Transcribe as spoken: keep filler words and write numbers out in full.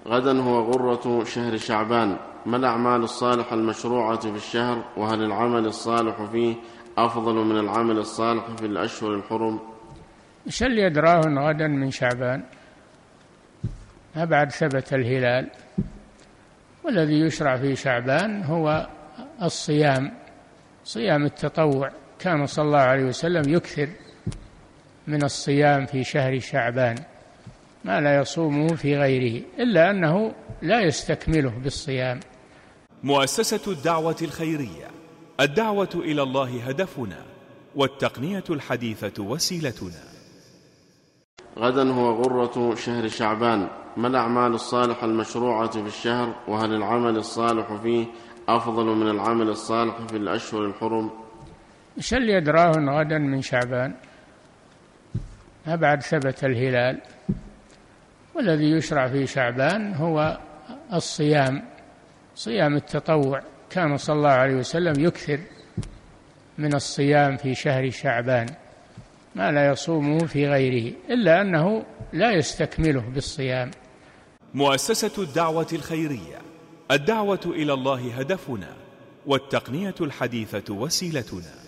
غدا هو غرة شهر شعبان، ما الأعمال الصالحة المشروعة في الشهر؟ وهل العمل الصالح فيه أفضل من العمل الصالح في الأشهر الحرم؟ إيش اللي يدراه غدا من شعبان؟ ما بعد ثبت الهلال، والذي يشرع في شعبان هو الصيام، صيام التطوع. كان صلى الله عليه وسلم يكثر من الصيام في شهر شعبان ما لا يصومه في غيره، إلا أنه لا يستكمله بالصيام. مؤسسة الدعوة الخيرية، الدعوة إلى الله هدفنا، والتقنية الحديثة وسيلتنا. غدا هو غرة شهر شعبان، ما الأعمال الصالحة المشروعة في الشهر؟ وهل العمل الصالح فيه أفضل من العمل الصالح في الأشهر الحرم؟ إيش اللي يدراه غدا من شعبان؟ ما بعد ثبت الهلال، والذي يشرع في شعبان هو الصيام، صيام التطوع. كان صلى الله عليه وسلم يكثر من الصيام في شهر شعبان ما لا يصومه في غيره، إلا أنه لا يستكمله بالصيام. مؤسسة الدعوة الخيرية، الدعوة إلى الله هدفنا، والتقنية الحديثة وسيلتنا.